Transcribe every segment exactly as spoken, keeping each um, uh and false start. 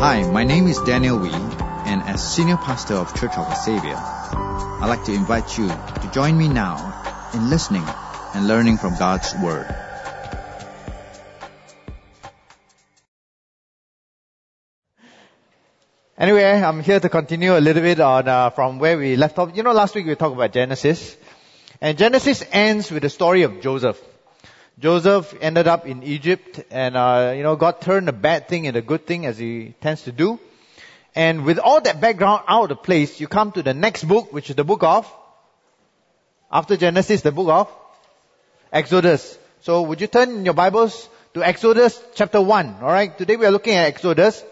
Hi, my name is Daniel Wee, and as Senior Pastor of Church of the Savior, I'd like to invite you to join me now in listening and learning from God's Word. Anyway, I'm here to continue a little bit on uh, from where we left off. You know, last week we talked about Genesis, and Genesis ends with the story of Joseph. Joseph ended up in Egypt, and uh, you know, God turned a bad thing into a good thing, as He tends to do. And with all that background out of the place, you come to the next book, which is the book of, after Genesis, the book of Exodus. So would you turn in your Bibles to Exodus chapter one, alright? Today we are looking at Exodus.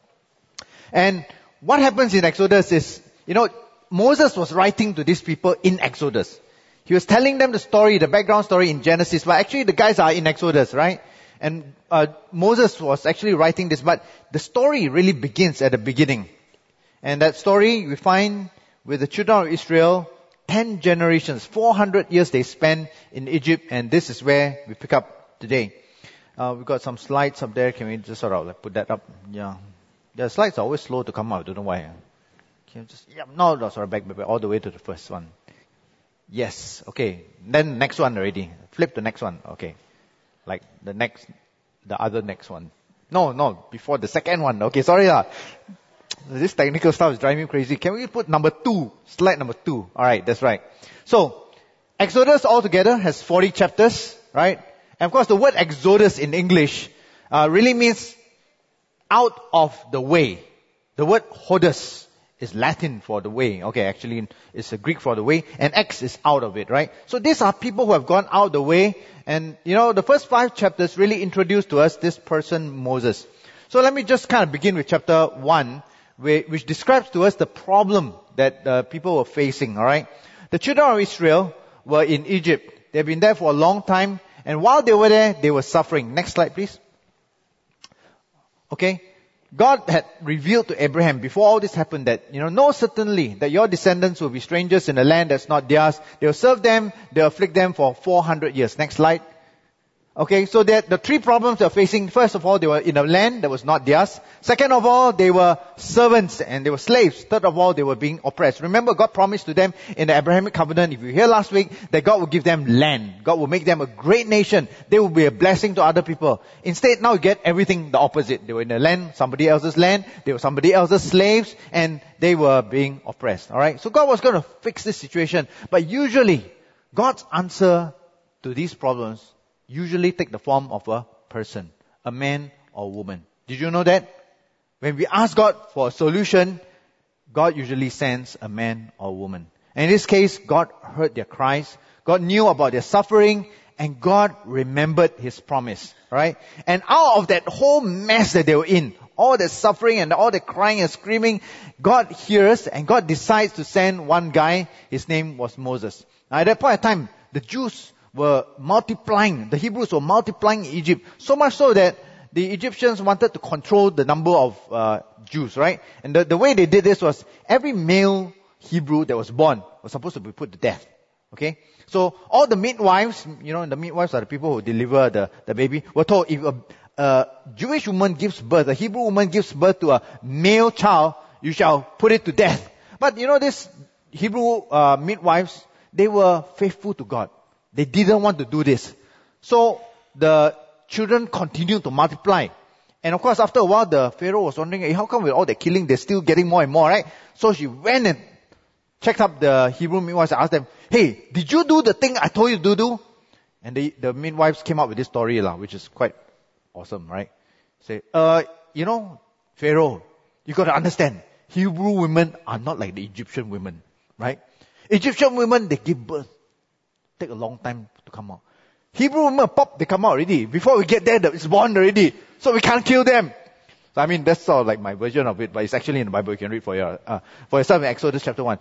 And what happens in Exodus is, you know, Moses was writing to these people in Exodus. He was telling them the story, the background story in Genesis, but actually the guys are in Exodus, right? And uh, Moses was actually writing this, but the story really begins at the beginning. And that story we find with the children of Israel, ten generations, four hundred years they spent in Egypt, and this is where we pick up today. Uh, we've got some slides up there. Can we just sort of like put that up? Yeah. The slides are always slow to come out. I don't know why. Can you just, yeah, no, no, sorry, back, back, back, all the way to the first one. Yes, okay. Then next one already. Flip the next one. Okay. Like the next, the other next one. No, no, before the second one. Okay, sorry lah. This technical stuff is driving me crazy. Can we put number two? Slide number two. Alright, that's right. So, Exodus altogether has forty chapters, right? And of course the word Exodus in English uh, really means out of the way. The word Hodus is Latin for the way. Okay, actually it's a Greek for the way, and X is out of it, right? So these are people who have gone out the way, and you know, the first five chapters really introduce to us this person, Moses. So let me just kind of begin with chapter one, which describes to us the problem that uh, people were facing, alright? The children of Israel were in Egypt. They've been there for a long time, and while they were there, they were suffering. Next slide, please. Okay? God had revealed to Abraham before all this happened that, you know, know certainly that your descendants will be strangers in a land that's not theirs. They'll serve them, they'll afflict them for four hundred years. Next slide. Okay, so that the three problems they're facing, first of all, they were in a land that was not theirs. Second of all, they were servants and they were slaves. Third of all, they were being oppressed. Remember, God promised to them in the Abrahamic covenant, if you hear last week, that God will give them land. God will make them a great nation. They will be a blessing to other people. Instead, now you get everything the opposite. They were in a land, somebody else's land. They were somebody else's slaves, and they were being oppressed. Alright, so God was going to fix this situation. But usually, God's answer to these problems usually take the form of a person, a man or a woman. Did you know that? When we ask God for a solution, God usually sends a man or a woman. And in this case, God heard their cries, God knew about their suffering, and God remembered His promise, right? And out of that whole mess that they were in, all the suffering and all the crying and screaming, God hears and God decides to send one guy. His name was Moses. Now at that point in time, the Jews were multiplying. The Hebrews were multiplying in Egypt. So much so that the Egyptians wanted to control the number of uh, Jews, right? And the, the way they did this was every male Hebrew that was born was supposed to be put to death. Okay? So all the midwives, you know, the midwives are the people who deliver the, the baby, were told if a, a Jewish woman gives birth, a Hebrew woman gives birth to a male child, you shall put it to death. But you know, these Hebrew uh, midwives, they were faithful to God. They didn't want to do this. So the children continued to multiply. And of course, after a while, the Pharaoh was wondering, hey, how come with all the killing, they're still getting more and more, right? So she went and checked up the Hebrew midwives and asked them, hey, did you do the thing I told you to do? And the, the midwives came up with this story, lah, which is quite awesome, right? Say, uh, you know, Pharaoh, you got to understand, Hebrew women are not like the Egyptian women, right? Egyptian women, they give birth. Take a long time to come out. Hebrew women, pop, they come out already. Before we get there, it's born already. So we can't kill them. So I mean, that's sort of like my version of it, but it's actually in the Bible. You can read for your, uh, for yourself in Exodus chapter one.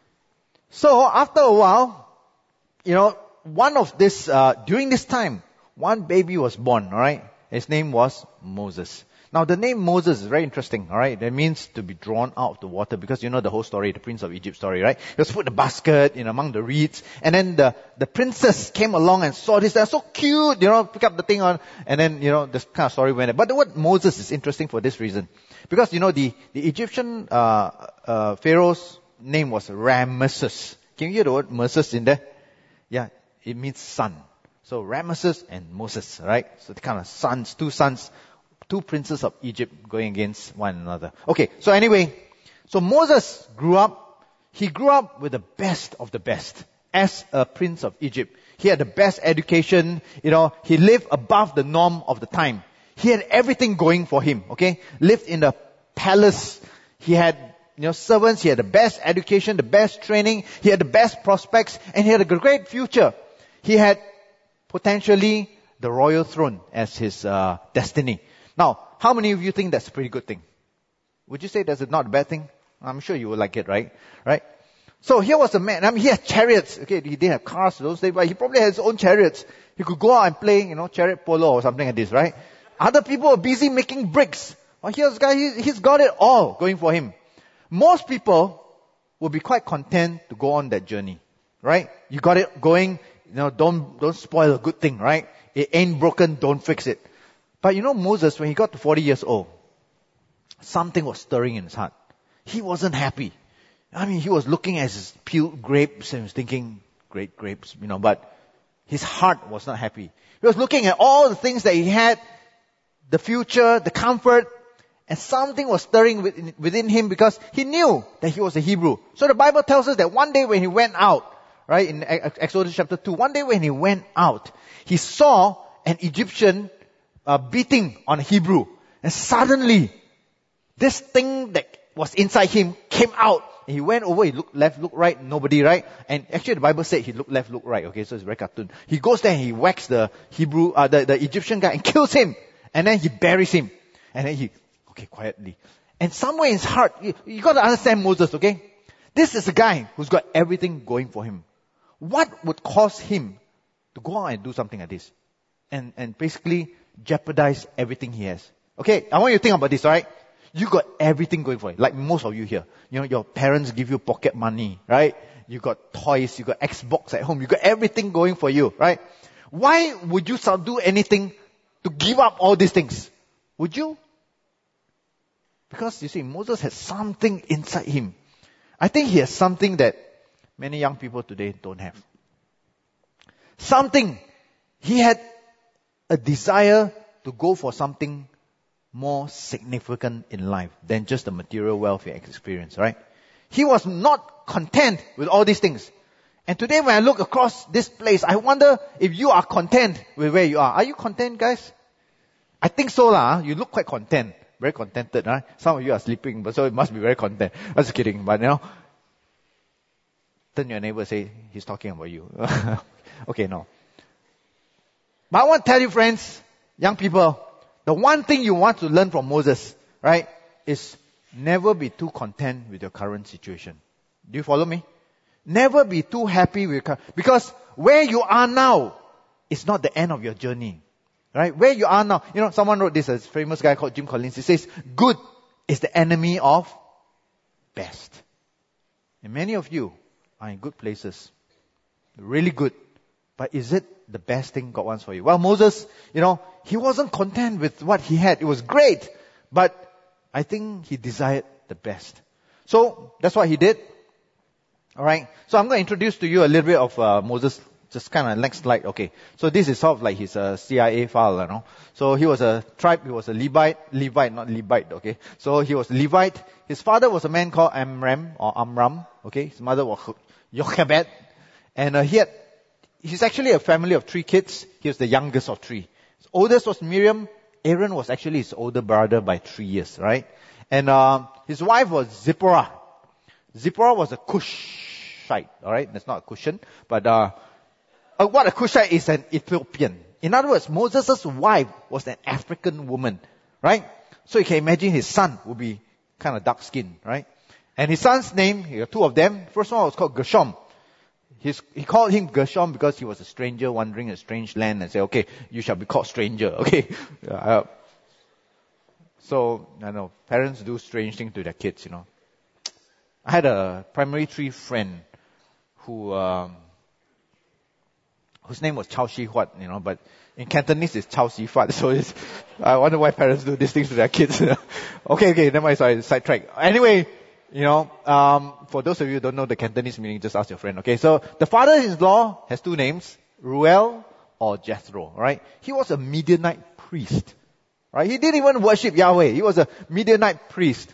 So after a while, you know, one of this, uh, during this time, one baby was born, alright? His name was Moses. Now, the name Moses is very interesting, all right? It means to be drawn out of the water, because you know the whole story, the Prince of Egypt story, right? He was put in a basket, you know, among the reeds, and then the, the princess came along and saw this. They're so cute, you know, pick up the thing on, and then, you know, this kind of story went there. But the word Moses is interesting for this reason. Because, you know, the, the Egyptian uh, uh, Pharaoh's name was Ramesses. Can you hear the word Moses in there? Yeah, it means son. So Ramesses and Moses, right? So the kind of sons, two sons, two princes of Egypt going against one another. Okay, so anyway, so Moses grew up, he grew up with the best of the best as a prince of Egypt. He had the best education, you know, he lived above the norm of the time. He had everything going for him, okay? Lived in the palace. He had, you know, servants, he had the best education, the best training, he had the best prospects, and he had a great future. He had potentially the royal throne as his uh, destiny. Now, how many of you think that's a pretty good thing? Would you say that's not a bad thing? I'm sure you would like it, right? Right? So here was a man, I mean, he had chariots. Okay, he didn't have cars those days, but he probably had his own chariots. He could go out and play, you know, chariot polo or something like this, right? Other people are busy making bricks. Well, here's a guy, he, he's got it all going for him. Most people will be quite content to go on that journey, right? You got it going, you know, don't, don't spoil a good thing, right? It ain't broken, don't fix it. But you know, Moses, when he got to forty years old, something was stirring in his heart. He wasn't happy. I mean, he was looking at his peeled grapes and he was thinking, great grapes, you know, but his heart was not happy. He was looking at all the things that he had, the future, the comfort, and something was stirring within, within him because he knew that he was a Hebrew. So the Bible tells us that one day when he went out, right, in Exodus chapter two, one day when he went out, he saw an Egyptian uh, beating on a Hebrew. And suddenly, this thing that was inside him came out. And he went over, he looked left, looked right, nobody, right? And actually the Bible said he looked left, looked right, okay, so it's very cartoon. He goes there and he whacks the Hebrew, uh, the, the Egyptian guy and kills him. And then he buries him. And then he, okay, quietly. And somewhere in his heart, you, you got to understand Moses, okay? This is a guy who's got everything going for him. What would cause him to go out and do something like this? And, and basically jeopardize everything he has. Okay, I want you to think about this, alright? You got everything going for you, like most of you here. You know, your parents give you pocket money, right? You got toys, you got Xbox at home, you got everything going for you, right? Why would you do anything to give up all these things? Would you? Because you see, Moses has something inside him. I think he has something that many young people today don't have. Something. He had a desire to go for something more significant in life than just the material wealth he experienced, right? He was not content with all these things. And today when I look across this place, I wonder if you are content with where you are. Are you content, guys? I think so lah. You look quite content. Very contented, right? Some of you are sleeping, but so it must be very content. I'm just kidding, but you know, turn your neighbor and say, he's talking about you. Okay, no. But I want to tell you, friends, young people, the one thing you want to learn from Moses, right, is never be too content with your current situation. Do you follow me? Never be too happy with your current, because where you are now is not the end of your journey. Right? Where you are now. You know, someone wrote this, a famous guy called Jim Collins. He says, good is the enemy of best. And many of you are in good places. Really good. But is it the best thing God wants for you? Well, Moses, you know, he wasn't content with what he had. It was great. But I think he desired the best. So, that's what he did. Alright. So I'm going to introduce to you a little bit of uh, Moses. Just kind of next slide. Okay. So this is sort of like his uh, C I A file, you know. So he was a tribe, he was a Levite, Levite, not Levite, okay. So he was Levite. His father was a man called Amram, or Amram, okay. His mother was Jochebed. And uh, he had, he's actually a family of three kids. He was the youngest of three. His oldest was Miriam. Aaron was actually his older brother by three years, right? And uh, his wife was Zipporah. Zipporah was a Cushite, alright. That's not a cushion, but uh, Uh, what a Cushite is an Ethiopian. In other words, Moses' wife was an African woman, right? So you can imagine his son would be kind of dark skinned, right? And his son's name, he had two of them. First one was called Gershom. His, he called him Gershom because he was a stranger wandering a strange land and said, okay, you shall be called stranger, okay? Uh, So, I know, parents do strange things to their kids, you know. I had a primary three friend who, um, whose name was Chao Shi Huat, you know, but in Cantonese it's Chao Shi Fat, so it's, I wonder why parents do these things to their kids. okay, okay, never mind, sorry, sidetrack. Anyway, you know, um, for those of you who don't know the Cantonese meaning, just ask your friend, okay? So, the father-in-law has two names, Ruel or Jethro, right? He was a Midianite priest, right? He didn't even worship Yahweh. He was a Midianite priest.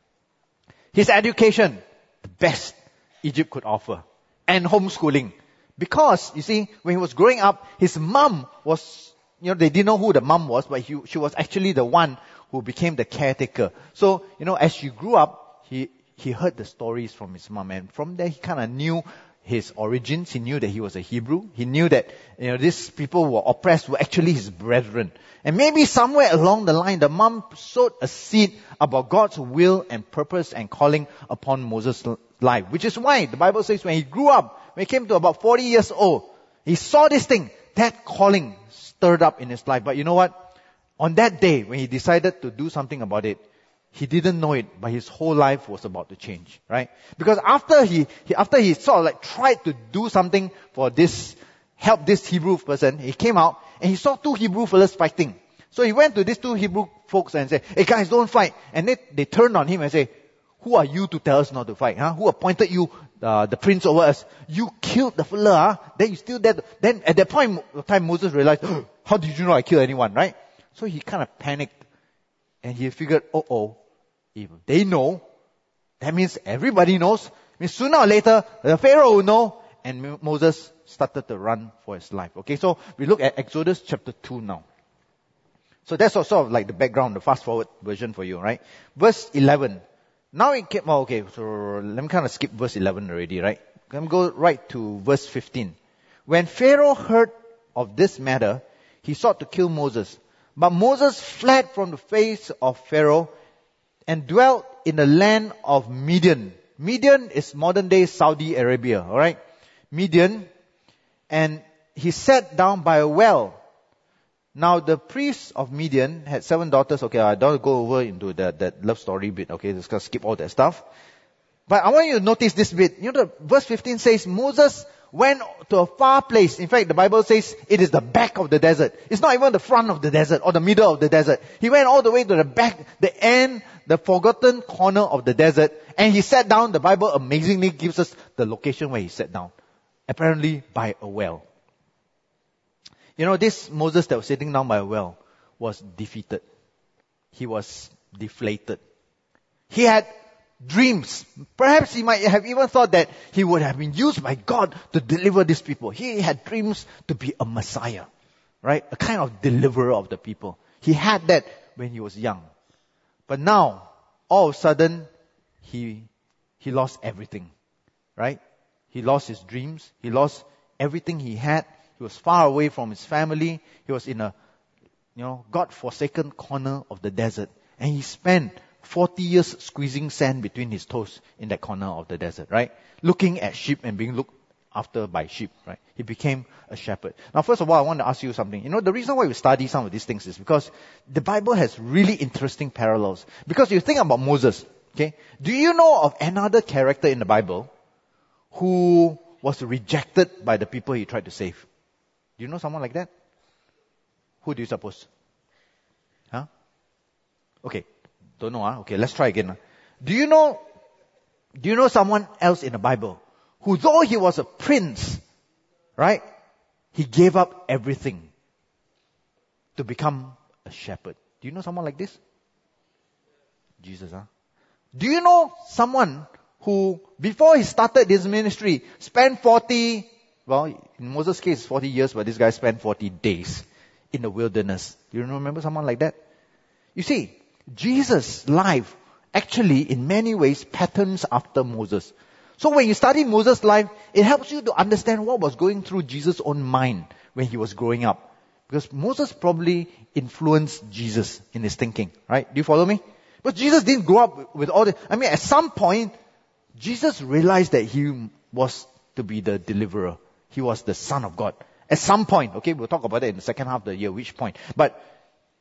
His education, the best Egypt could offer. And homeschooling. Because, you see, when he was growing up, his mom was, you know, they didn't know who the mom was, but he, she was actually the one who became the caretaker. So, you know, as she grew up, he, he heard the stories from his mom, and from there he kind of knew his origins. He knew that he was a Hebrew. He knew that, you know, these people who were oppressed were actually his brethren. And maybe somewhere along the line, the mom sowed a seed about God's will and purpose and calling upon Moses' life. Which is why the Bible says when he grew up, when he came to about forty years old, he saw this thing, that calling stirred up in his life. But you know what? On that day, when he decided to do something about it, he didn't know it, but his whole life was about to change, right? Because after he, he after he sort of like tried to do something for this, help this Hebrew person, he came out and he saw two Hebrew fellas fighting. So he went to these two Hebrew folks and said, "Hey guys, don't fight." And they, they turned on him and say, "Who are you to tell us not to fight? Huh? Who appointed you uh, the prince over us? You killed the fella, huh? Then you still dead." Then at that point of time, Moses realized, oh, how did you know I killed anyone, right? So he kind of panicked and he figured, oh, oh, if they know, that means everybody knows. I mean, sooner or later, the Pharaoh will know. And Moses started to run for his life. Okay, so we look at Exodus chapter two now. So that's sort of like the background, the fast forward version for you, right? Verse eleven. Now it came, oh, okay, so let me kind of skip verse eleven already, right? Let me go right to verse fifteen. When Pharaoh heard of this matter, he sought to kill Moses. But Moses fled from the face of Pharaoh and dwelt in the land of Midian. Midian is modern day Saudi Arabia, alright? Midian. And he sat down by a well. Now the priest of Midian had seven daughters. Okay, I don't go over into that, that love story bit. Okay, just gonna skip all that stuff. But I want you to notice this bit. You know, the verse fifteen says, Moses went to a far place. In fact, the Bible says it is the back of the desert. It's not even the front of the desert or the middle of the desert. He went all the way to the back, the end, the forgotten corner of the desert. And he sat down. The Bible amazingly gives us the location where he sat down. Apparently by a well. You know, this Moses that was sitting down by a well was defeated. He was deflated. He had dreams. Perhaps he might have even thought that he would have been used by God to deliver these people. He had dreams to be a Messiah, right? A kind of deliverer of the people. He had that when he was young. But now, all of a sudden, he, he lost everything, right? He lost his dreams. He lost everything he had. He was far away from his family. He was in a, you know, God-forsaken corner of the desert. And he spent forty years squeezing sand between his toes in that corner of the desert, right? Looking at sheep and being looked after by sheep, right? He became a shepherd. Now, first of all, I want to ask you something. You know, the reason why we study some of these things is because the Bible has really interesting parallels. Because you think about Moses, okay? Do you know of another character in the Bible who was rejected by the people he tried to save? Do you know someone like that? Who do you suppose? Huh? Okay. Don't know, huh? Okay, let's try again. Huh? Do you know, do you know someone else in the Bible who, though he was a prince, right, he gave up everything to become a shepherd? Do you know someone like this? Jesus, huh? Do you know someone who, before he started his ministry, spent forty, well, in Moses' case, forty years, but this guy spent forty days in the wilderness? Do you remember someone like that? You see, Jesus' life actually in many ways patterns after Moses. So when you study Moses' life, it helps you to understand what was going through Jesus' own mind when he was growing up. Because Moses probably influenced Jesus in his thinking, right? Do you follow me? But Jesus didn't grow up with all the, I mean, at some point, Jesus realized that he was to be the deliverer. He was the Son of God. At some point, okay, we'll talk about it in the second half of the year, which point. But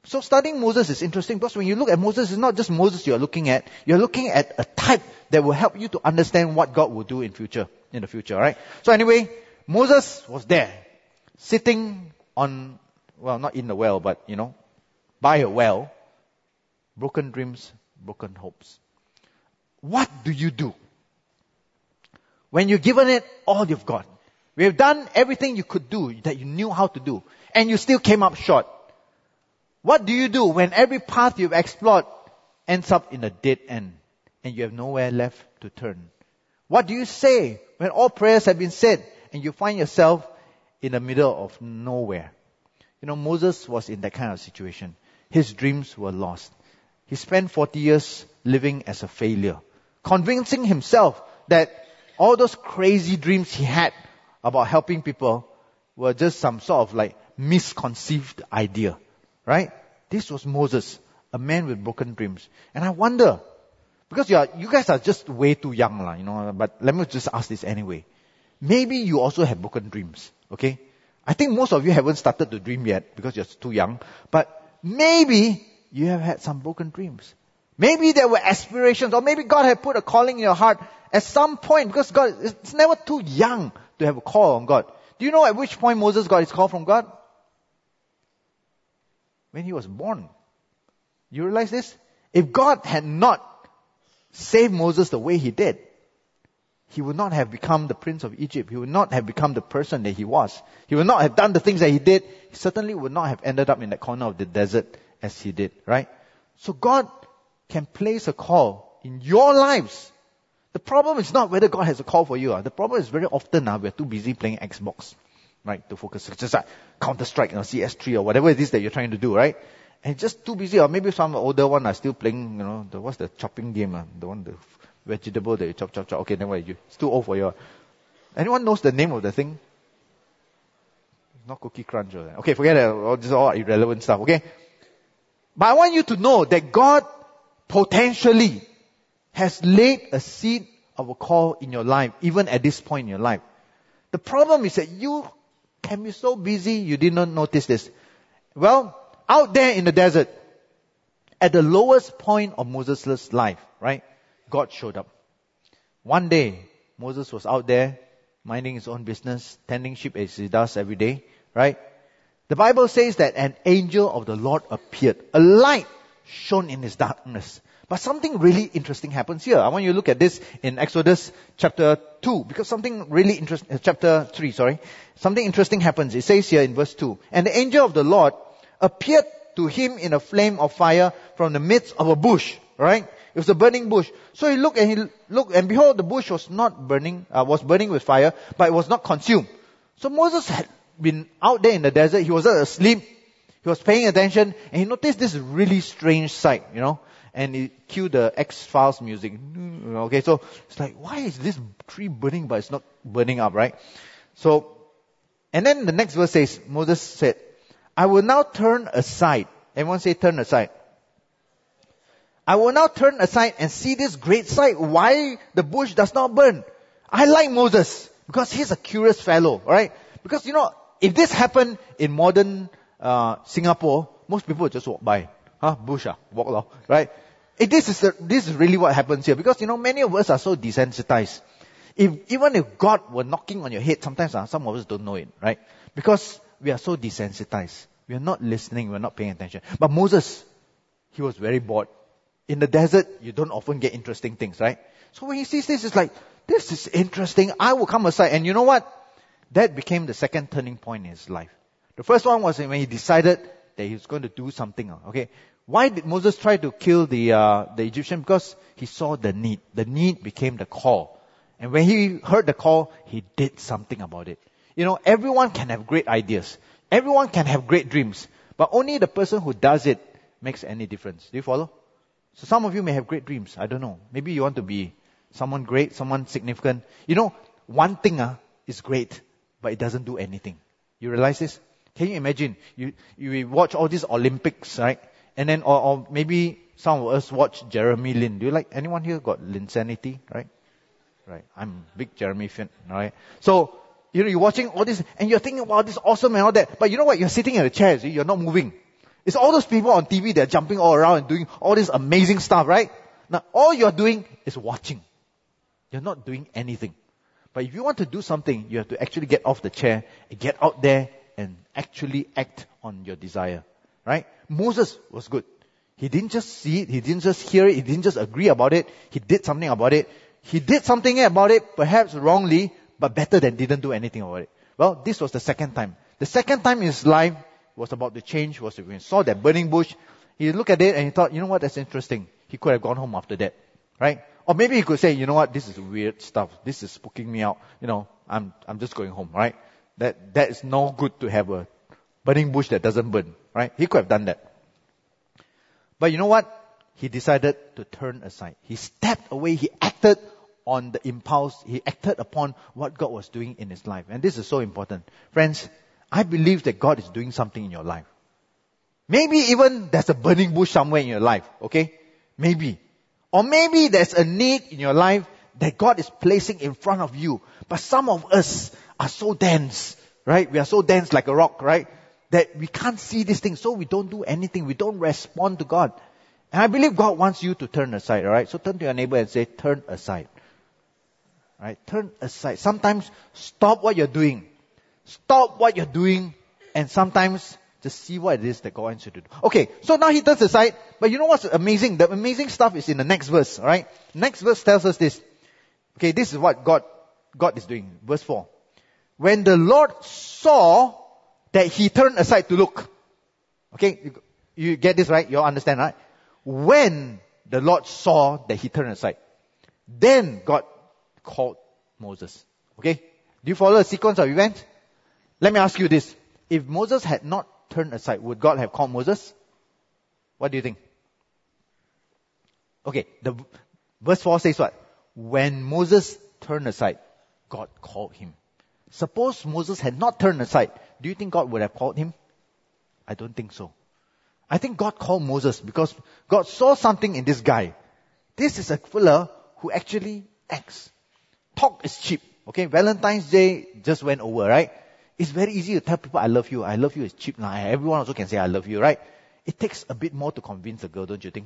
So studying Moses is interesting because when you look at Moses, it's not just Moses you're looking at. You're looking at a type that will help you to understand what God will do in future, in the future, right? So anyway, Moses was there, sitting on, well, not in the well, but, you know, by a well. Broken dreams, broken hopes. What do you do when you've given it all you've got? We have done everything you could do, that you knew how to do, and you still came up short. What do you do when every path you've explored ends up in a dead end and you have nowhere left to turn? What do you say when all prayers have been said and you find yourself in the middle of nowhere? You know, Moses was in that kind of situation. His dreams were lost. He spent forty years living as a failure, convincing himself that all those crazy dreams he had about helping people were just some sort of like misconceived idea. Right? This was Moses, a man with broken dreams. And I wonder, because you are, you guys are just way too young, lah, you know, but let me just ask this anyway. Maybe you also have broken dreams, okay? I think most of you haven't started to dream yet because you're too young, but maybe you have had some broken dreams. Maybe there were aspirations, or maybe God had put a calling in your heart at some point, because God, it's never too young to have a call on God. Do you know at which point Moses got his call from God? When he was born. You realize this? If God had not saved Moses the way he did, he would not have become the prince of Egypt. He would not have become the person that he was. He would not have done the things that he did. He certainly would not have ended up in that corner of the desert as he did, right? So God can place a call in your lives. The problem is not whether God has a call for you. Uh. The problem is very often uh, we're too busy playing Xbox. Right, to focus. It's just like Counter-Strike, you know, C S three or whatever it is that you're trying to do, right? And just too busy, or maybe some older one are still playing, you know, the, what's the chopping game, uh, the one, the vegetable that you chop, chop, chop. Okay, never mind, you, it's too old for you. Anyone knows the name of the thing? Not Cookie Crunch. Or, okay, forget it, all, this is all irrelevant stuff, okay? But I want you to know that God potentially has laid a seed of a call in your life, even at this point in your life. The problem is that you can be so busy you did not notice this. Well, out there in the desert, at the lowest point of Moses' life, right, God showed up. One day, Moses was out there, minding his own business, tending sheep as he does every day, right? The Bible says that an angel of the Lord appeared. A light shone in his darkness. But something really interesting happens here. I want you to look at this in Exodus chapter two, because something really interesting, chapter three, sorry. Something interesting happens. It says here in verse two, and the angel of the Lord appeared to him in a flame of fire from the midst of a bush, right? It was a burning bush. So he looked and he looked, and behold, the bush was not burning, uh, was burning with fire, but it was not consumed. So Moses had been out there in the desert. He was asleep. He was paying attention, and he noticed this really strange sight, you know. And he cued the X-Files music. Okay, so it's like, why is this tree burning but it's not burning up, right? So, and then the next verse says, Moses said, I will now turn aside. Everyone say turn aside. I will now turn aside and see this great sight, why the bush does not burn. I like Moses because he's a curious fellow, right? Because, you know, if this happened in modern uh, Singapore, most people would just walk by. Huh? Bush, ah, walk along, right? If this is the, this is really what happens here, because you know many of us are so desensitized. If even if God were knocking on your head, sometimes uh, some of us don't know it, right? Because we are so desensitized, we are not listening, we are not paying attention. But Moses, he was very bored. In the desert, you don't often get interesting things, right? So when he sees this, it's like, this is interesting. I will come aside, and you know what? That became the second turning point in his life. The first one was when he decided that he was going to do something. Okay, why did Moses try to kill the uh, the Egyptian? Because he saw the need. The need became the call, and when he heard the call, he did something about it. You know, everyone can have great ideas, everyone can have great dreams, but only the person who does it makes any difference. Do you follow? So some of you may have great dreams. I don't know. Maybe you want to be someone great, someone significant. You know, one thing uh, is great, but it doesn't do anything. You realize this? Can you imagine? You you watch all these Olympics, right? And then, or, or maybe some of us watch Jeremy Lin. Do you like, anyone here got Linsanity, right? Right. I'm a big Jeremy fan, right? So, you know, you're watching all this, and you're thinking, wow, this is awesome and all that. But you know what? You're sitting in a chair, see? You're not moving. It's all those people on T V that are jumping all around and doing all this amazing stuff, right? Now, all you're doing is watching. You're not doing anything. But if you want to do something, you have to actually get off the chair and get out there and actually act on your desire, right? Moses was good. He didn't just see it, he didn't just hear it, he didn't just agree about it, he did something about it. He did something about it, perhaps wrongly, but better than didn't do anything about it. Well, this was the second time. The second time in his life was about to change, was when he saw that burning bush. He looked at it and he thought, you know what, that's interesting. He could have gone home after that, right? Or maybe he could say, you know what, this is weird stuff. This is spooking me out. You know, I'm I'm just going home, right? That that is no good to have a burning bush that doesn't burn, right? He could have done that. But you know what? He decided to turn aside. He stepped away. He acted on the impulse. He acted upon what God was doing in his life. And this is so important. Friends, I believe that God is doing something in your life. Maybe even there's a burning bush somewhere in your life, okay? Maybe. Or maybe there's a need in your life that God is placing in front of you. But some of us are so dense, right? We are so dense like a rock, right? That we can't see these things, so we don't do anything. We don't respond to God. And I believe God wants you to turn aside, alright? So turn to your neighbor and say, turn aside. Right? Turn aside. Sometimes stop what you're doing. Stop what you're doing and sometimes just see what it is that God wants you to do. Okay, so now he turns aside, but you know what's amazing? The amazing stuff is in the next verse, alright? Next verse tells us this. Okay, this is what God, God is doing. Verse four. When the Lord saw that he turned aside to look. Okay, you, you get this right? You all understand, right? When the Lord saw that he turned aside, then God called Moses. Okay? Do you follow the sequence of events? Let me ask you this. If Moses had not turned aside, would God have called Moses? What do you think? Okay, the verse four says what? When Moses turned aside, God called him. Suppose Moses had not turned aside, do you think God would have called him? I don't think so. I think God called Moses because God saw something in this guy. This is a fella who actually acts. Talk is cheap. Okay, Valentine's Day just went over, right? It's very easy to tell people, I love you. I love you is cheap now. Everyone also can say, I love you, right? It takes a bit more to convince a girl, don't you think?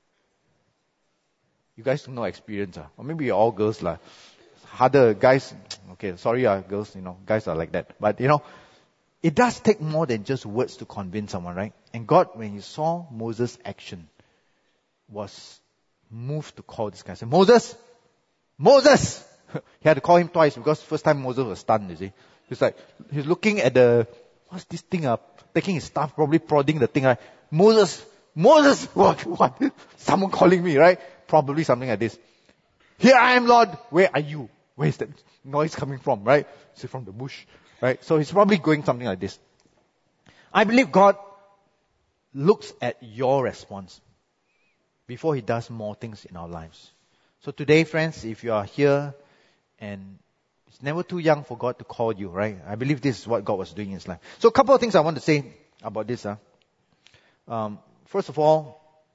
You guys no experience, uh? Or maybe you're all girls, lah. Harder, guys, okay, sorry, uh, girls, you know, guys are like that. But, you know, it does take more than just words to convince someone, right? And God, when he saw Moses' action, was moved to call this guy. Say, Moses! Moses! He had to call him twice because first time Moses was stunned, you see. He's like, he's looking at the, what's this thing up? Taking his staff, probably prodding the thing, right? Moses! Moses! What? What? Someone calling me, right? Probably something like this. Here I am, Lord. Where are you? Where is that noise coming from, right? Is it from the bush? Right? So he's probably going something like this. I believe God looks at your response before he does more things in our lives. So today, friends, if you are here and it's never too young for God to call you, right? I believe this is what God was doing in his life. So a couple of things I want to say about this. Huh? Um, first of all,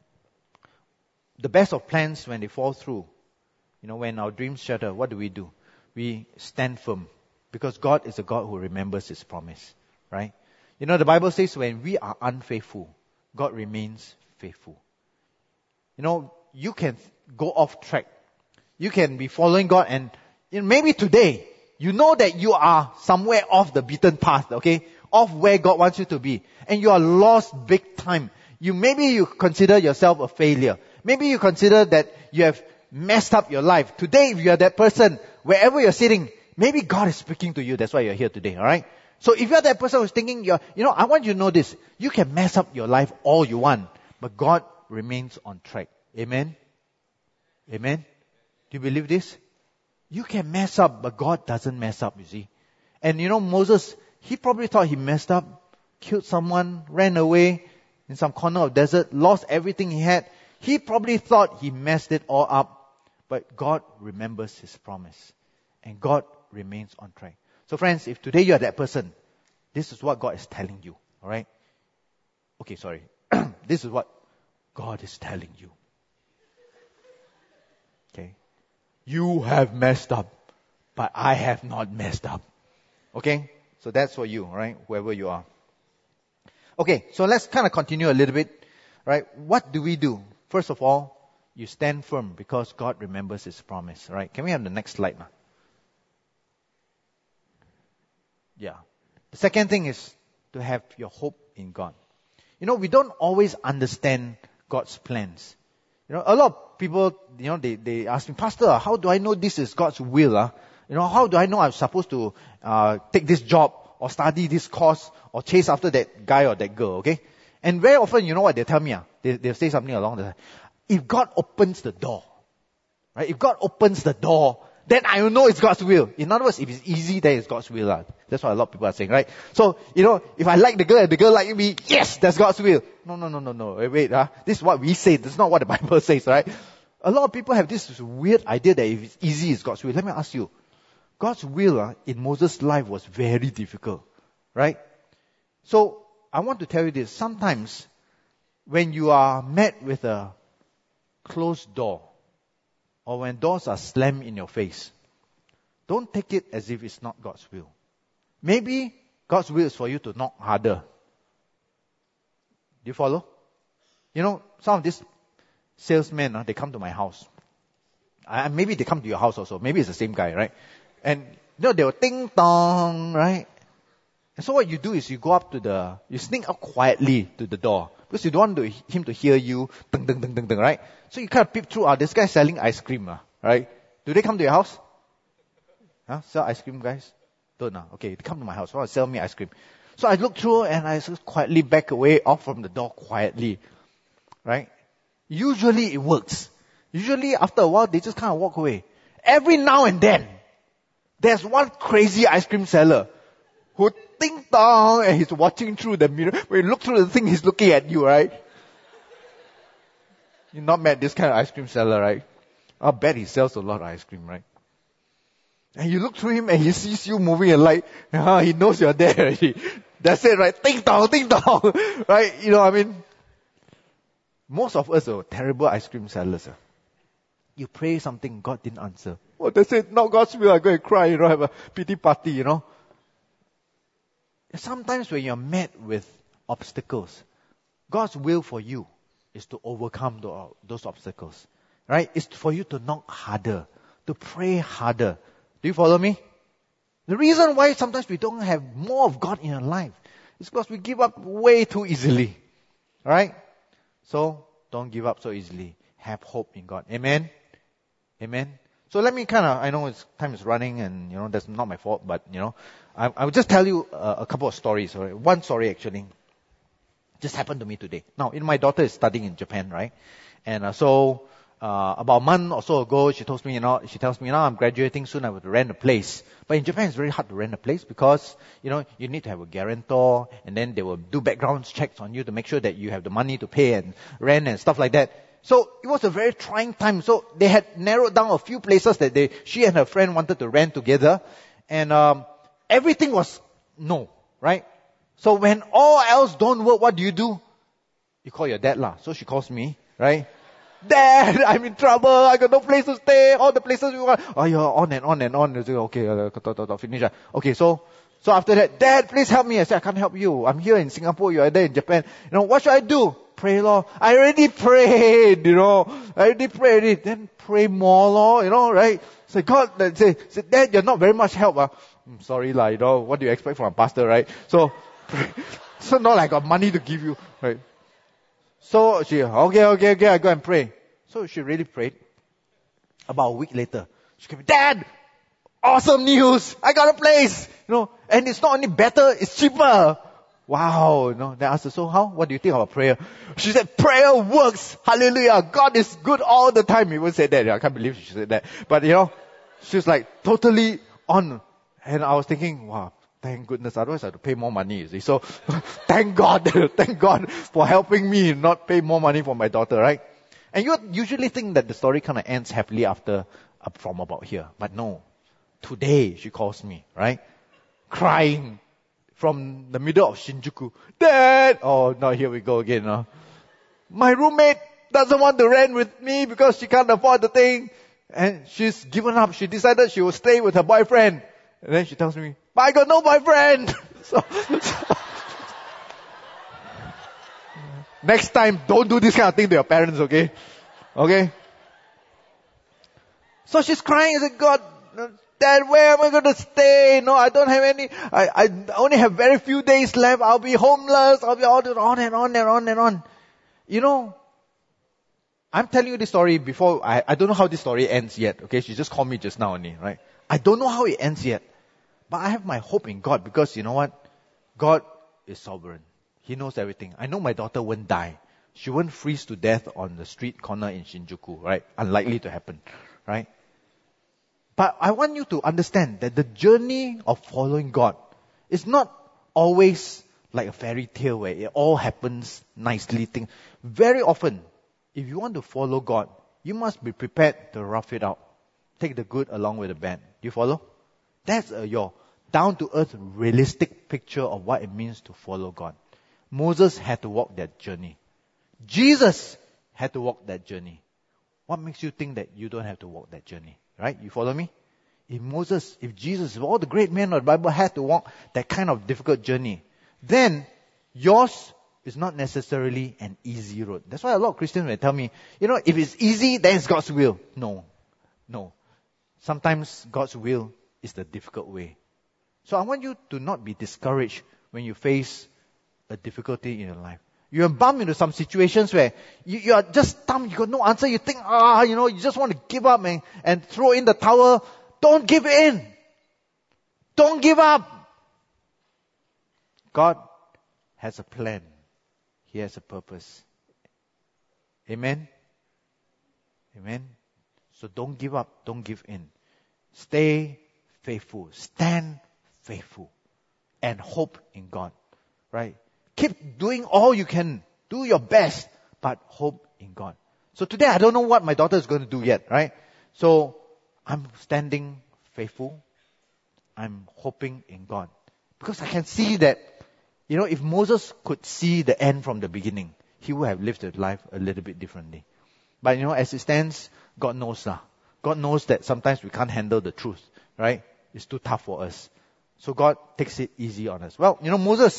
the best of plans when they fall through, you know, when our dreams shatter, what do we do? We stand firm. Because God is a God who remembers his promise, right? You know, the Bible says when we are unfaithful, God remains faithful. You know, you can go off track. You can be following God and you know, maybe today, you know that you are somewhere off the beaten path, okay? Off where God wants you to be. And you are lost big time. You maybe you consider yourself a failure. Maybe you consider that you have messed up your life. Today, if you are that person, wherever you're sitting, maybe God is speaking to you. That's why you're here today, alright? So if you're that person who's thinking, you're, you know, I want you to know this. You can mess up your life all you want, but God remains on track. Amen? Amen? Do you believe this? You can mess up, but God doesn't mess up, you see. And you know, Moses, he probably thought he messed up, killed someone, ran away in some corner of desert, lost everything he had. He probably thought he messed it all up, but God remembers his promise. And God remains on track. So friends, if today you are that person, this is what God is telling you. Alright? Okay, sorry. This is what God is telling you. Okay? You have messed up, but I have not messed up. Okay? So that's for you, alright? Whoever you are. Okay, so let's kind of continue a little bit, right? What do we do? First of all, you stand firm because God remembers His promise, right? Can we have the next slide now? Yeah. The second thing is to have your hope in God. You know, we don't always understand God's plans. You know, a lot of people, you know, they, they ask me, Pastor, how do I know this is God's will? Uh? You know, how do I know I'm supposed to uh, take this job or study this course or chase after that guy or that girl, okay? And very often, you know what they tell me? Uh? They, they'll say something along the line. If God opens the door, right? If God opens the door, then I will know it's God's will. In other words, if it's easy, then it's God's will. Uh. That's what a lot of people are saying, right? So, you know, if I like the girl and the girl like me, yes, that's God's will. No, no, no, no, no. Wait, wait uh. This is what we say. This is not what the Bible says, right? A lot of people have this weird idea that if it's easy, it's God's will. Let me ask you. God's will uh, in Moses' life was very difficult, right? So, I want to tell you this. Sometimes, when you are met with a closed door, or when doors are slammed in your face, don't take it as if it's not God's will. Maybe God's will is for you to knock harder. Do you follow? You know, some of these salesmen, uh, they come to my house. Uh, maybe they come to your house also. Maybe it's the same guy, right? And you know, they will ding dong, right? And so what you do is you go up to the, you sneak up quietly to the door. Because you don't want to, him to hear you, ding, ding, ding, ding, ding, right? So you kind of peep through, ah, this guy's selling ice cream, uh, right? Do they come to your house? Huh? Sell ice cream, guys? Don't know. Okay, they come to my house. Want to sell me ice cream. So I look through and I just quietly back away off from the door quietly, right? Usually it works. Usually after a while, they just kind of walk away. Every now and then, there's one crazy ice cream seller who ding dong and he's watching through the mirror. When you look through the thing, he's looking at you, right? You've not met this kind of ice cream seller, right? I'll bet he sells a lot of ice cream, right? And you look through him and he sees you moving a light. Uh, he knows you're there already. That's it, right? Ding dong, ding dong, right? You know, I mean, most of us are terrible ice cream sellers. Uh. You pray something, God didn't answer. Oh, that's it, not God's will. I go and cry, you know, have a pity party, you know. Sometimes when you're met with obstacles, God's will for you is to overcome the, those obstacles, right? It's for you to knock harder, to pray harder. Do you follow me? The reason why sometimes we don't have more of God in our life is because we give up way too easily, right? So don't give up so easily. Have hope in God. Amen? Amen? So let me kind of, I know it's, time is running and, you know, that's not my fault, but, you know, I, I will just tell you a, a couple of stories, all right? One story actually just happened to me today. Now, you know, my daughter is studying in Japan, right? And uh, so, uh, about a month or so ago, she tells me, you know, she tells me, you know, I'm graduating soon, I will rent a place. But in Japan, it's very hard to rent a place because, you know, you need to have a guarantor and then they will do background checks on you to make sure that you have the money to pay and rent and stuff like that. So it was a very trying time. So they had narrowed down a few places that they, she and her friend wanted to rent together. And um, everything was no, right? So when all else don't work, what do you do? You call your dad lah. So she calls me, right? Dad, I'm in trouble. I got no place to stay. All the places we want. Oh, you're on and on and on. Okay, uh, finish. Okay, so so after that, Dad, please help me. I said, I can't help you. I'm here in Singapore. You're there in Japan. You know, what should I do? Pray, Lord. I already prayed, you know. I already prayed. Then pray more, Lord, you know, right? So God, say, say, Dad, you're not very much help. Uh. I'm sorry, lah, you know. What do you expect from a pastor, right? So, so not like I got money to give you, right? So she, okay, okay, okay, I go and pray. So she really prayed. About a week later, she came, Dad, awesome news. I got a place, you know, and it's not only better, it's cheaper. Wow, you know, then I asked her, so how? What do you think about prayer? She said, prayer works. Hallelujah. God is good all the time. Even said that. I can't believe she said that. But you know, she was like totally on. And I was thinking, wow, thank goodness. Otherwise I had to pay more money, you see. So thank God, thank God for helping me not pay more money for my daughter, right? And you usually think that the story kind of ends happily after, uh, from about here. But no. Today she calls me, right? Crying. From the middle of Shinjuku. Dad! Oh, now here we go again. Huh? My roommate doesn't want to rent with me because she can't afford the thing. And she's given up. She decided she will stay with her boyfriend. And then she tells me, but I got no boyfriend! so, so Next time, don't do this kind of thing to your parents, okay? Okay? So she's crying and said, God, Dad, where am I going to stay? No, I don't have any, I, I only have very few days left. I'll be homeless. I'll be all on and on and on and on. You know, I'm telling you this story before, I, I don't know how this story ends yet. Okay, she just called me just now only, right? I don't know how it ends yet. But I have my hope in God because you know what? God is sovereign. He knows everything. I know my daughter won't die. She won't freeze to death on the street corner in Shinjuku, right? Unlikely to happen, right? But I want you to understand that the journey of following God is not always like a fairy tale where it all happens nicely. Thing. Very often, if you want to follow God, you must be prepared to rough it out. Take the good along with the bad. Do you follow? That's uh, your down-to-earth, realistic picture of what it means to follow God. Moses had to walk that journey. Jesus had to walk that journey. What makes you think that you don't have to walk that journey? Right? You follow me? If Moses, if Jesus, if all the great men of the Bible had to walk that kind of difficult journey, then yours is not necessarily an easy road. That's why a lot of Christians will tell me, you know, if it's easy, then it's God's will. No. No. Sometimes God's will is the difficult way. So I want you to not be discouraged when you face a difficulty in your life. You're bumped into some situations where you, you are just stumped, you got no answer, you think, ah, you know, you just want to give up and, and throw in the towel. Don't give in. Don't give up. God has a plan. He has a purpose. Amen? Amen? So don't give up. Don't give in. Stay faithful. Stand faithful. And hope in God. Right? Keep doing all you can. Do your best. But hope in God. So today I don't know what my daughter is going to do yet. Right? So I'm standing faithful. I'm hoping in God. Because I can see that, you know, if Moses could see the end from the beginning, he would have lived his life a little bit differently. But, you know, as it stands, God knows. Uh, God knows that sometimes we can't handle the truth, right? It's too tough for us. So God takes it easy on us. Well, you know, Moses,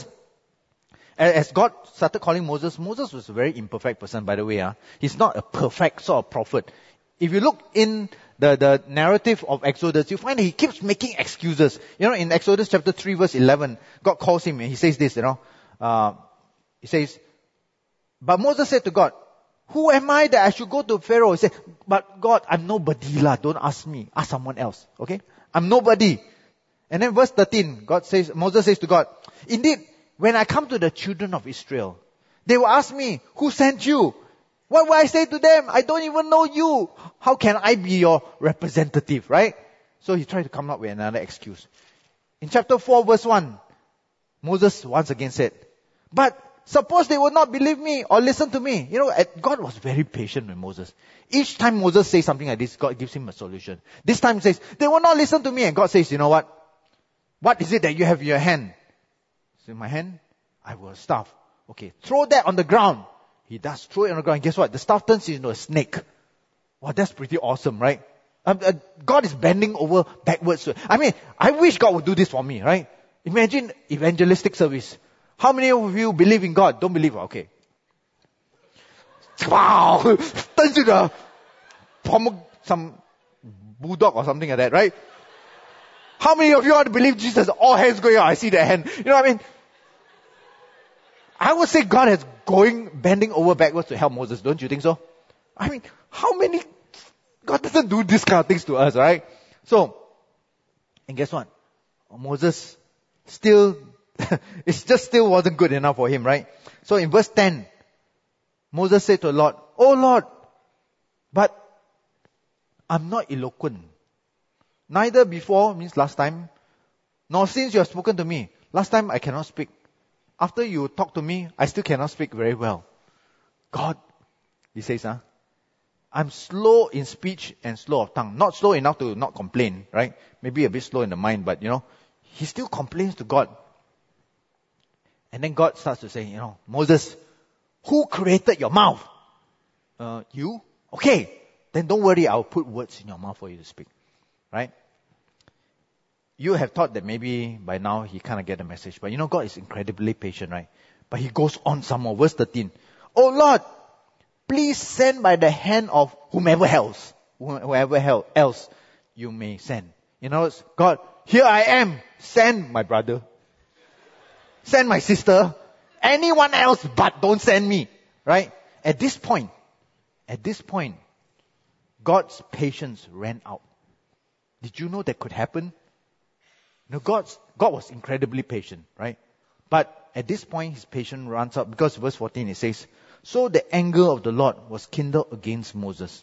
as God started calling Moses, Moses was a very imperfect person, by the way. Uh. He's not a perfect sort of prophet. If you look in the, the narrative of Exodus, you find that he keeps making excuses. You know, in Exodus chapter three verse eleven, God calls him and he says this, you know. Uh, he says, but Moses said to God, who am I that I should go to Pharaoh? He said, but God, I'm nobody lah. Don't ask me. Ask someone else. Okay? I'm nobody. And then verse thirteen, God says, Moses says to God, indeed, when I come to the children of Israel, they will ask me, who sent you? What will I say to them? I don't even know you. How can I be your representative, right? So he tried to come up with another excuse. In chapter four verse one, Moses once again said, but suppose they will not believe me or listen to me. You know, God was very patient with Moses. Each time Moses says something like this, God gives him a solution. This time he says, they will not listen to me. And God says, you know what? What is it that you have in your hand? So in my hand, I will staff. Okay, throw that on the ground. He does throw it on the ground. Guess what? The staff turns into a snake. Wow, that's pretty awesome, right? Um, uh, God is bending over backwards. I mean, I wish God would do this for me, right? Imagine evangelistic service. How many of you believe in God? Don't believe? Okay. Wow! Turns into a, some bulldog or something like that, right? How many of you want to believe Jesus? All hands going out. I see that hand. You know what I mean? I would say God is going, bending over backwards to help Moses. Don't you think so? I mean, how many... God doesn't do this kind of things to us, right? So, and guess what? Moses still... it just still wasn't good enough for him, right? So in verse ten, Moses said to the Lord, oh Lord, but I'm not eloquent. Neither before, means last time, nor since you have spoken to me. Last time I cannot speak. After you talk to me, I still cannot speak very well. God, he says, huh? I'm slow in speech and slow of tongue. Not slow enough to not complain, right? Maybe a bit slow in the mind, but you know, he still complains to God. And then God starts to say, you know, Moses, who created your mouth? Uh, you? Okay. Then don't worry, I'll put words in your mouth for you to speak. Right? You have thought that maybe by now he kind of get the message. But you know, God is incredibly patient, right? But he goes on some more. Verse thirteen. "Oh Lord, please send by the hand of whomever else, whoever else you may send." You know, God, here I am. Send my brother. Send my sister. Anyone else but don't send me. Right? At this point, at this point, God's patience ran out. Did you know that could happen? No, God's, God was incredibly patient, right? But at this point, his patience runs out because verse fourteen, it says, "So the anger of the Lord was kindled against Moses."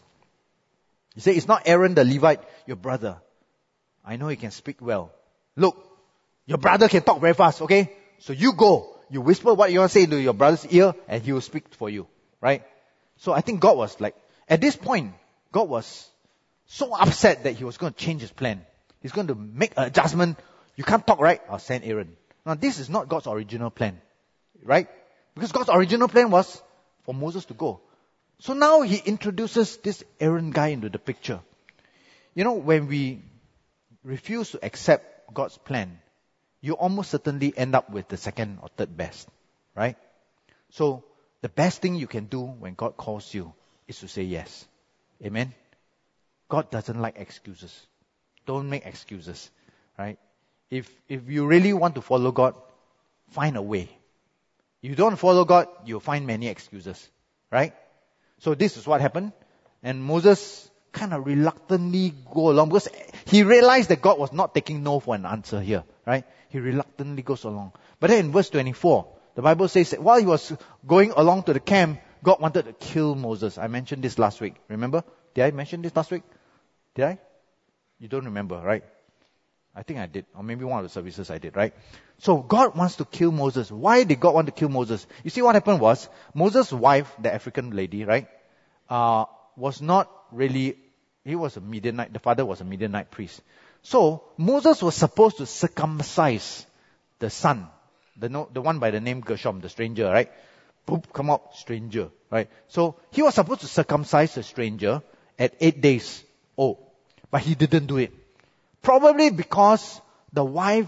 He said, "It's not Aaron the Levite, your brother. I know he can speak well. Look, your brother can talk very fast, okay? So you go. You whisper what you want to say into your brother's ear and he will speak for you." Right? So I think God was like, at this point, God was so upset that he was going to change his plan. He's going to make an adjustment. You can't talk, right? I'll send Aaron. Now this is not God's original plan. Right? Because God's original plan was for Moses to go. So now he introduces this Aaron guy into the picture. You know, when we refuse to accept God's plan, you almost certainly end up with the second or third best. Right? So the best thing you can do when God calls you is to say yes. Amen? God doesn't like excuses. Don't make excuses. Right? If if you really want to follow God, find a way. If you don't follow God, you'll find many excuses. Right? So this is what happened. And Moses kind of reluctantly go along because he realized that God was not taking no for an answer here. Right? He reluctantly goes along. But then in verse twenty-four, the Bible says that while he was going along to the camp, God wanted to kill Moses. I mentioned this last week. Remember? Did I mention this last week? Did I? You don't remember, right? I think I did. Or maybe one of the services I did, right? So God wants to kill Moses. Why did God want to kill Moses? You see, what happened was, Moses' wife, the African lady, right, uh, was not really, he was a Midianite, the father was a Midianite priest. So, Moses was supposed to circumcise the son, the no, the one by the name Gershom, the stranger, right? Boop, come out, stranger, right? So, he was supposed to circumcise the stranger at eight days old. But he didn't do it. Probably because the wife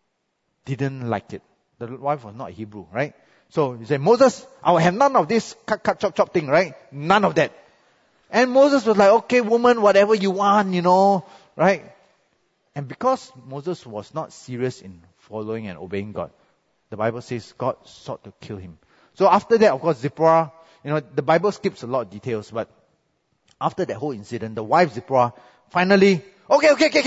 didn't like it. The wife was not Hebrew, right? So, he said, "Moses, I will have none of this cut, cut, chop, chop thing, right? None of that." And Moses was like, "Okay, woman, whatever you want, you know, right?" And because Moses was not serious in following and obeying God, the Bible says God sought to kill him. So after that, of course, Zipporah, you know, the Bible skips a lot of details, but after that whole incident, the wife Zipporah finally, okay, okay, okay,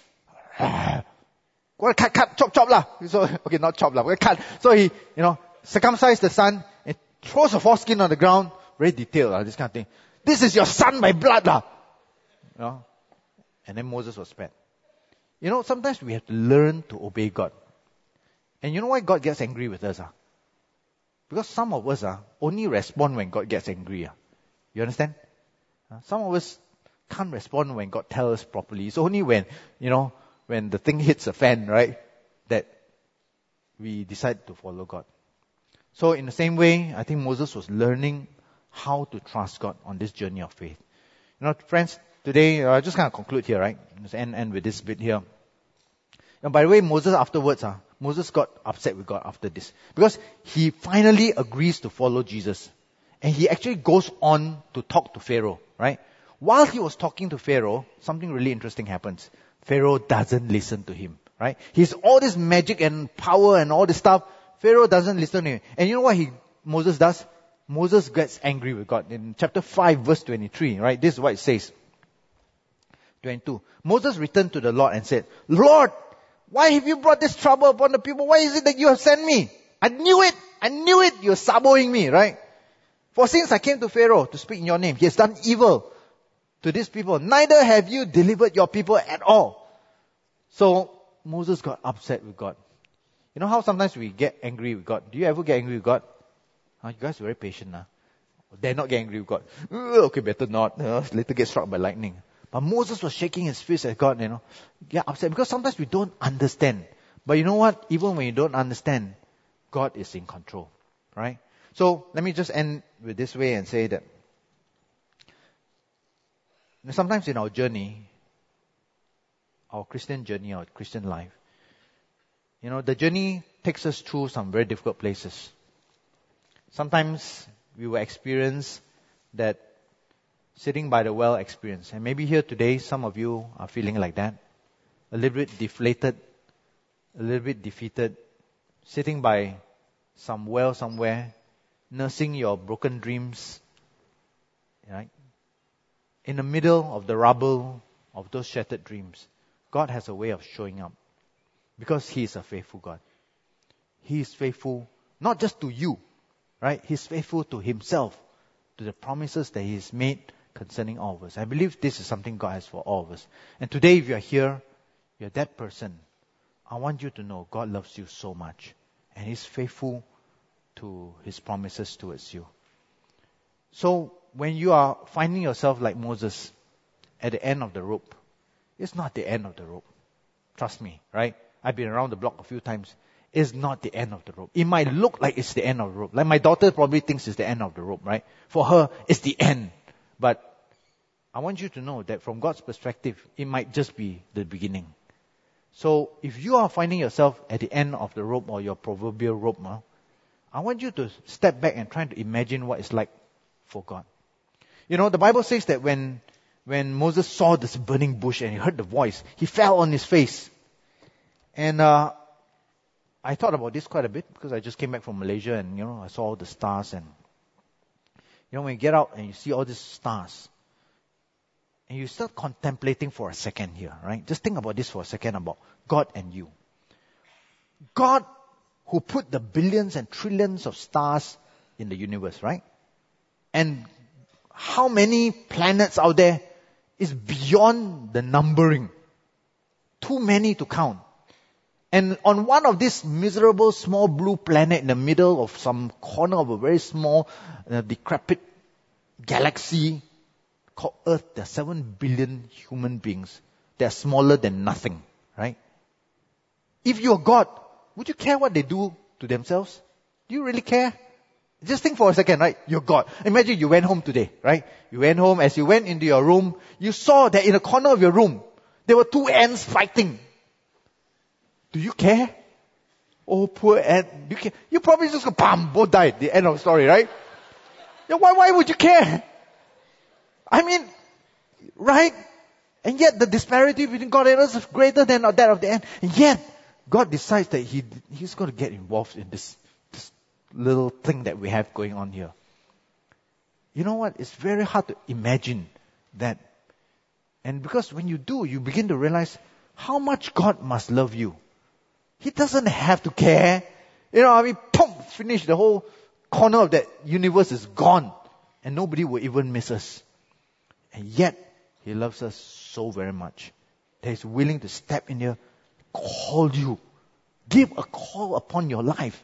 okay. Go cut, cut, chop, chop lah. So, okay, not chop lah, cut. So he, you know, circumcised the son and throws a foreskin on the ground. Very detailed, lah, this kind of thing. "This is your son by blood lah." You know? And then Moses was spared. You know, sometimes we have to learn to obey God. And you know why God gets angry with us? Ah? Because some of us ah, only respond when God gets angry. Ah. You understand? Uh, some of us can't respond when God tells us properly. It's only when, you know, when the thing hits a fan, right, that we decide to follow God. So in the same way, I think Moses was learning how to trust God on this journey of faith. You know, friends, today, I uh, just kind of conclude here, right? Just end, end with this bit here. And by the way, Moses afterwards, uh, Moses got upset with God after this. Because he finally agrees to follow Jesus. And he actually goes on to talk to Pharaoh, right? While he was talking to Pharaoh, something really interesting happens. Pharaoh doesn't listen to him, right? He's all this magic and power and all this stuff. Pharaoh doesn't listen to him. And you know what he, Moses does? Moses gets angry with God. In chapter five, verse twenty-three, right? This is what it says. twenty-two. Moses returned to the Lord and said, "Lord, why have you brought this trouble upon the people? Why is it that you have sent me? I knew it. I knew it. You're saboing me, right? For since I came to Pharaoh to speak in your name, he has done evil to these people. Neither have you delivered your people at all." So Moses got upset with God. You know how sometimes we get angry with God? Do you ever get angry with God? Huh, you guys are very patient now. Huh? Dare not get angry with God. Okay, better not. You know, later get struck by lightning. But Moses was shaking his fist at God, you know. Get upset because sometimes we don't understand. But you know what? Even when you don't understand, God is in control. Right? So let me just end with this way and say that sometimes in our journey, our Christian journey, our Christian life, you know, the journey takes us through some very difficult places. Sometimes we will experience that sitting by the well experience. And maybe here today, some of you are feeling like that. A little bit deflated, a little bit defeated, sitting by some well somewhere, nursing your broken dreams, right? In the middle of the rubble of those shattered dreams, God has a way of showing up because He is a faithful God. He is faithful not just to you, right? He's faithful to Himself, to the promises that He has made concerning all of us. I believe this is something God has for all of us. And today, if you are here, you're that person, I want you to know God loves you so much. And He's faithful to His promises towards you. So, when you are finding yourself like Moses at the end of the rope, it's not the end of the rope. Trust me, right? I've been around the block a few times. It's not the end of the rope. It might look like it's the end of the rope. Like my daughter probably thinks it's the end of the rope, right? For her, it's the end. But I want you to know that from God's perspective, it might just be the beginning. So if you are finding yourself at the end of the rope or your proverbial rope, huh, I want you to step back and try to imagine what it's like for God. You know, the Bible says that when when Moses saw this burning bush and he heard the voice, he fell on his face. And uh, I thought about this quite a bit because I just came back from Malaysia and, you know, I saw all the stars. And, you know, when you get out and you see all these stars, and you start contemplating for a second here, right? Just think about this for a second about God and you. God who put the billions and trillions of stars in the universe, right? And how many planets out there is beyond the numbering. Too many to count. And on one of these miserable small blue planet in the middle of some corner of a very small, uh, decrepit galaxy called Earth, there are seven billion human beings. They are smaller than nothing, right? If you are God, would you care what they do to themselves? Do you really care? Just think for a second, right? You're God. Imagine you went home today, right? You went home, as you went into your room, you saw that in the corner of your room, there were two ants fighting. Do you care? Oh, poor ant. You care? You probably just go, bam, both died. The end of the story, right? Yeah, why, why would you care? I mean, right? And yet the disparity between God and us is greater than that of the ant. And yet, God decides that he He's going to get involved in this, this little thing that we have going on here. You know what? It's very hard to imagine that. And because when you do, you begin to realize how much God must love you. He doesn't have to care. You know, I mean, boom, finish, the whole corner of that universe is gone. And nobody will even miss us. And yet, He loves us so very much that He's willing to step in here, call you, give a call upon your life.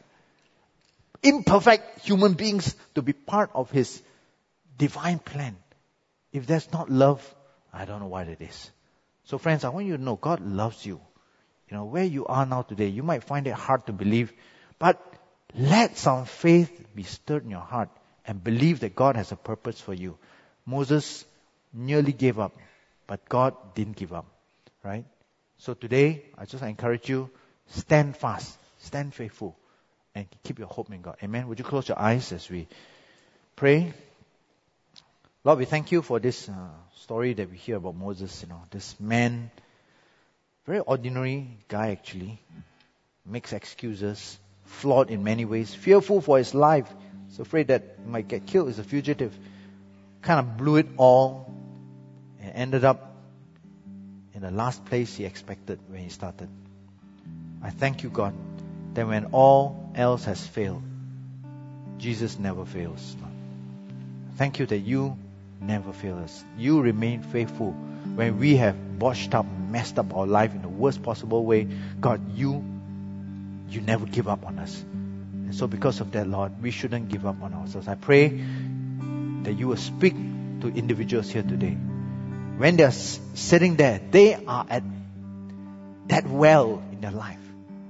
Imperfect human beings to be part of His divine plan. If that's not love, I don't know what it is. So friends, I want you to know God loves you. You know, where you are now today, you might find it hard to believe, but let some faith be stirred in your heart and believe that God has a purpose for you. Moses nearly gave up, but God didn't give up, right? So today, I just encourage you, stand fast, stand faithful, and keep your hope in God. Amen. Would you close your eyes as we pray? Lord, we thank you for this uh, story that we hear about Moses, you know, this man, very ordinary guy actually, makes excuses, flawed in many ways, fearful for his life, so afraid that he might get killed as a fugitive, kind of blew it all, and ended up in the last place he expected when he started. I thank you, God, that when all else has failed, Jesus never fails. Thank you that you never fail us. You remain faithful when we have botched up, messed up our life in the worst possible way. God, you, you never give up on us. And so because of that, Lord, we shouldn't give up on ourselves. I pray that you will speak to individuals here today. When they're s- sitting there, they are at that well in their life.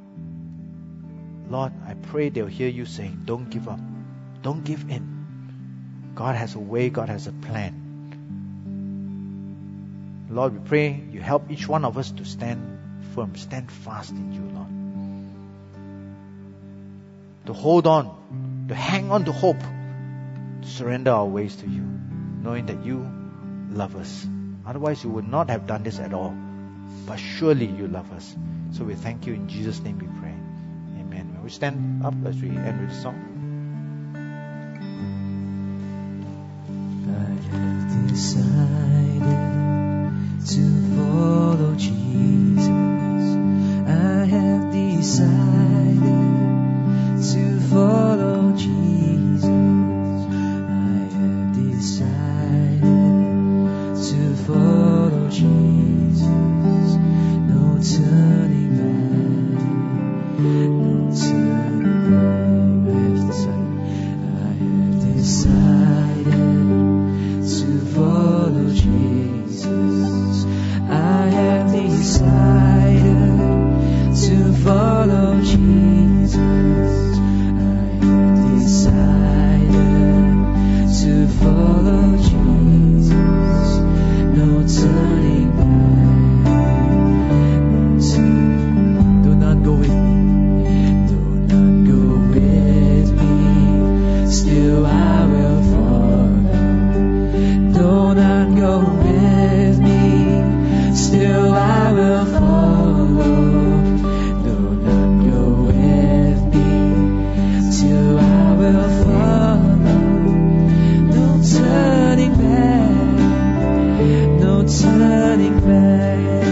Lord, I pray they'll hear you saying, don't give up. Don't give in. God has a way, God has a plan. Lord, we pray you help each one of us to stand firm, stand fast in you, Lord. To hold on, to hang on to hope, surrender our ways to you, knowing that you love us. Otherwise, you would not have done this at all. But surely you love us. So we thank you. In Jesus' name we pray. Amen. Will we stand up as we end with the song? I have decided to follow Jesus. I have decided to follow Jesus. I have decided to follow Jesus. No turning back. No turning back. I have decided. I have decided to follow Jesus. I have decided to follow Jesus. I have decided to follow Jesus. No turning back. No turning. Do not go with me. Do not go with me. Still I will follow. Do not go with me. Still I will follow. Do not go with me. Till I will follow. No turning back. No turning back.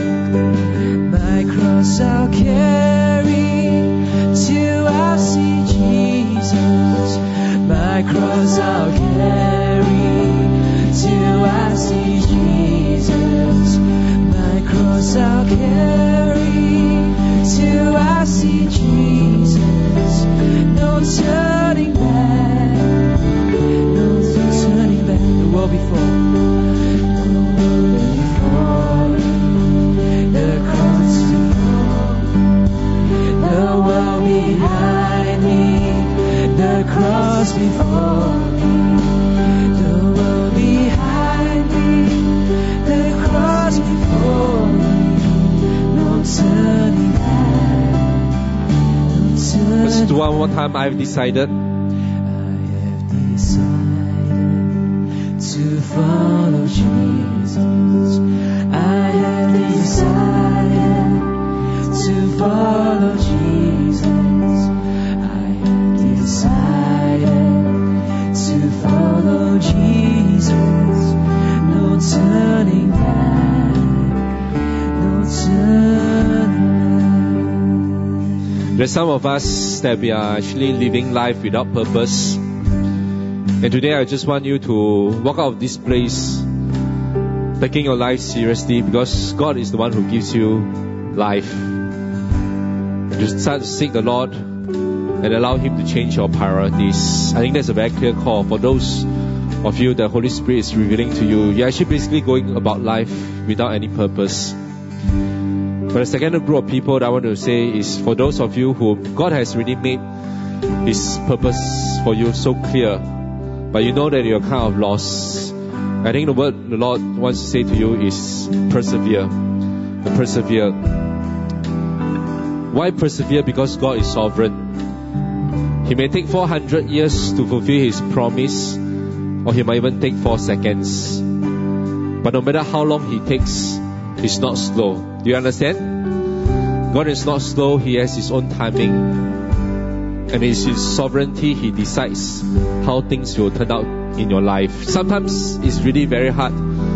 My cross I'll carry till I see Jesus. My cross I'll carry till I see Jesus. My cross I'll carry till I see Jesus. No turning back. No turning back. The world before. The world before. The cross before. The world behind me. The cross before me. The world behind me. The cross before me. No turning back. No turning Let's do one more time. I've decided. I have decided to follow Jesus. I have decided to follow Jesus. I have decided to follow Jesus. No turning back. No turning back. There's some of us that we are actually living life without purpose. And today I just want you to walk out of this place taking your life seriously, because God is the one who gives you life. And just start to seek the Lord and allow Him to change your priorities. I think that's a very clear call for those of you that Holy Spirit is revealing to you. You're actually basically going about life without any purpose. But the second group of people that I want to say is for those of you who God has really made His purpose for you so clear, but you know that you're kind of lost. I think the word the Lord wants to say to you is persevere. Persevere. Why persevere? Because God is sovereign. He may take four hundred years to fulfill His promise, or He might even take four seconds. But no matter how long He takes, He's not slow. Do you understand? God is not slow. He has His own timing. And in His sovereignty, He decides how things will turn out in your life. Sometimes it's really very hard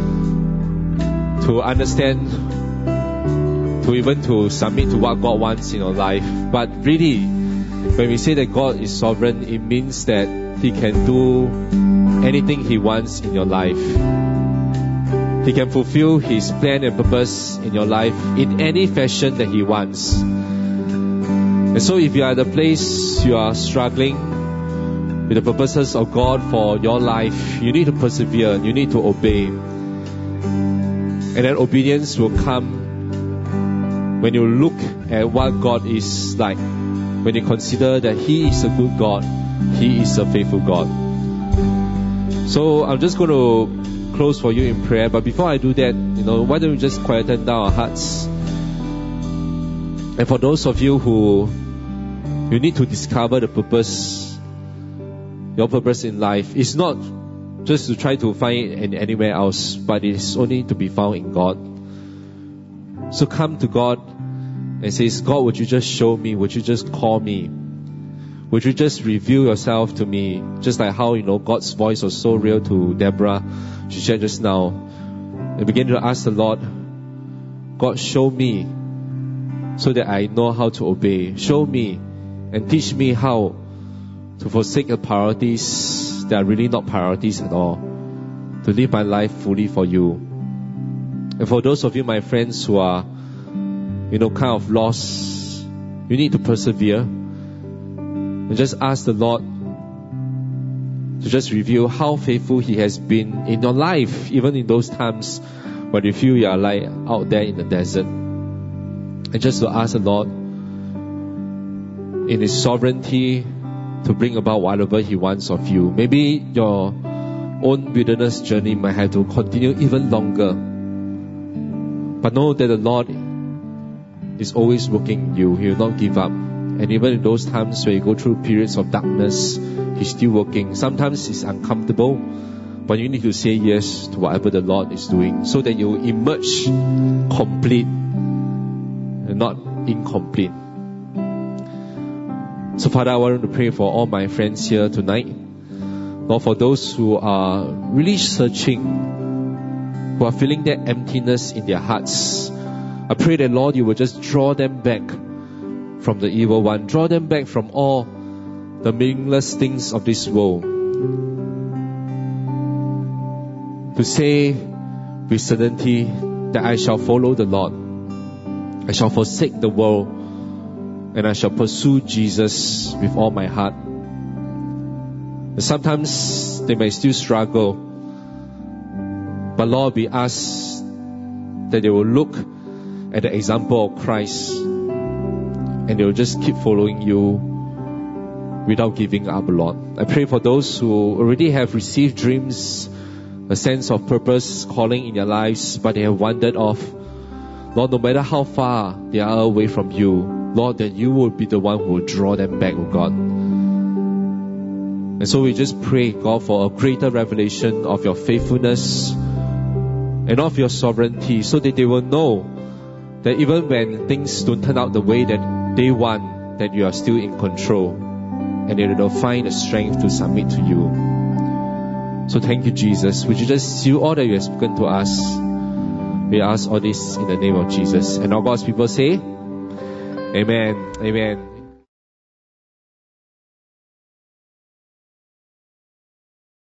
to understand, to even to submit to what God wants in your life. But really, when we say that God is sovereign, it means that He can do anything He wants in your life. He can fulfill His plan and purpose in your life in any fashion that He wants. And so if you are at a place you are struggling with the purposes of God for your life, you need to persevere, you need to obey. And then obedience will come when you look at what God is like, when you consider that He is a good God, He is a faithful God. So I'm just going to close for you in prayer, but before I do that, you know, why don't we just quieten down our hearts? And for those of you who you need to discover the purpose your purpose in life is not just to try to find it in anywhere else, but it is only to be found in God. So come to God and says, God, would you just show me? Would you just call me? Would you just reveal yourself to me? Just like how, you know, God's voice was so real to Deborah, she shared just now. And begin to ask the Lord, God, show me so that I know how to obey. Show me and teach me how to forsake the priorities that are really not priorities at all. To live my life fully for you. And for those of you, my friends, who are, you know, kind of lost, you need to persevere. And just ask the Lord to just reveal how faithful He has been in your life, even in those times when you feel you are like out there in the desert. And just to ask the Lord in His sovereignty to bring about whatever He wants of you. Maybe your own wilderness journey might have to continue even longer. But know that the Lord is always working in you. He will not give up. And even in those times where you go through periods of darkness, He's still working. Sometimes it's uncomfortable, but you need to say yes to whatever the Lord is doing so that you will emerge complete and not incomplete. So Father, I want to pray for all my friends here tonight. Lord, for those who are really searching, who are feeling that emptiness in their hearts, I pray that, Lord, you will just draw them back from the evil one. Draw them back from all the meaningless things of this world. To say with certainty that I shall follow the Lord. I shall forsake the world and I shall pursue Jesus with all my heart. And sometimes they may still struggle, but Lord, we ask that they will look at the example of Christ and they will just keep following you without giving up, Lord. I pray for those who already have received dreams, a sense of purpose, calling in their lives, but they have wandered off. Lord, no matter how far they are away from you, Lord, that you will be the one who will draw them back, oh God. And so we just pray, God, for a greater revelation of your faithfulness and of your sovereignty, so that they will know that even when things don't turn out the way that they want, that you are still in control, and that they'll find the strength to submit to you. So thank you, Jesus. Would you just seal all that you have spoken to us? We ask all this in the name of Jesus. And all God's people say, Amen. Amen.